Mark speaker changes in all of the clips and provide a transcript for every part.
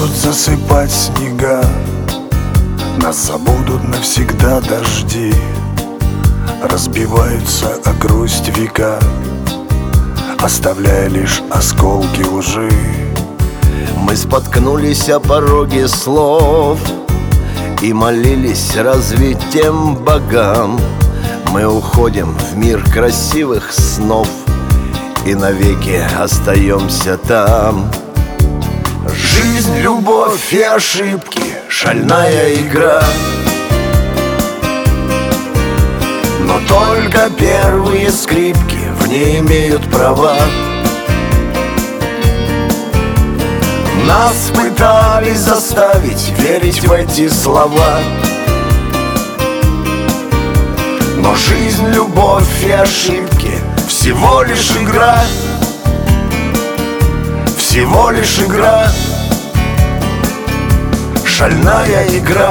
Speaker 1: будут засыпать снега, нас забудут навсегда дожди. Разбиваются о грусть века, оставляя лишь осколки лжи.
Speaker 2: Мы споткнулись о пороге слов и молились разве тем богам. Мы уходим в мир красивых снов и навеки остаемся там.
Speaker 1: Жизнь, любовь и ошибки, шальная игра. Но только первые скрипки в ней имеют права. Нас пытались заставить верить в эти слова, но жизнь, любовь и ошибки всего лишь игра. Всего лишь игра. Шальная игра.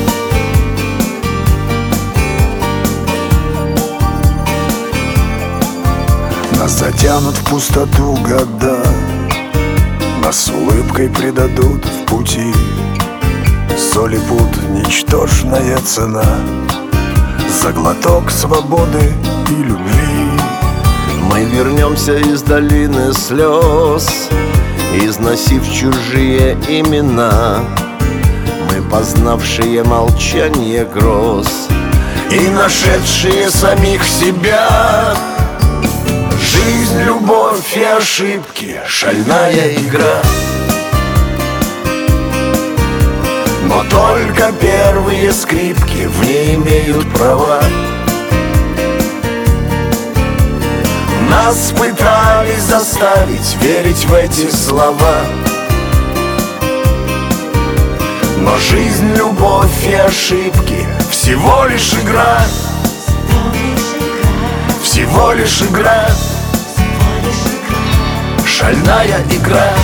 Speaker 1: Нас затянут в пустоту года, нас с улыбкой предадут в пути. Соль и пуд — ничтожная цена за глоток свободы и любви.
Speaker 2: Мы вернемся из долины слез, износив чужие имена. Мы, познавшие молчание гроз
Speaker 1: и нашедшие самих себя. Жизнь, любовь и ошибки, шальная игра. Но только первые скрипки в ней имеют права. Нас пытались заставить верить в эти слова, но жизнь, любовь и ошибки всего лишь игра. Всего лишь игра. Шальная игра.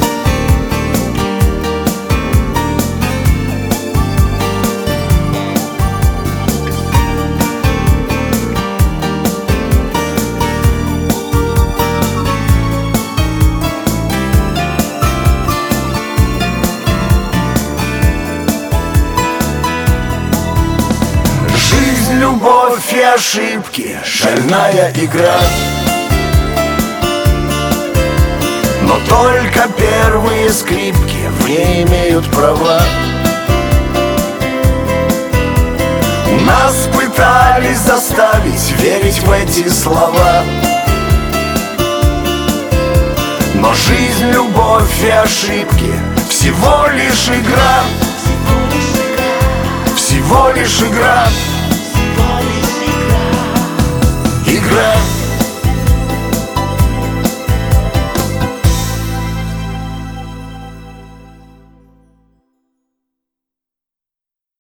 Speaker 1: Жизнь, любовь и ошибки, шальная игра. Но только первые скрипки в ней имеют права. Нас пытались заставить верить в эти слова, но жизнь, любовь и ошибки всего лишь игра. Всего лишь игра.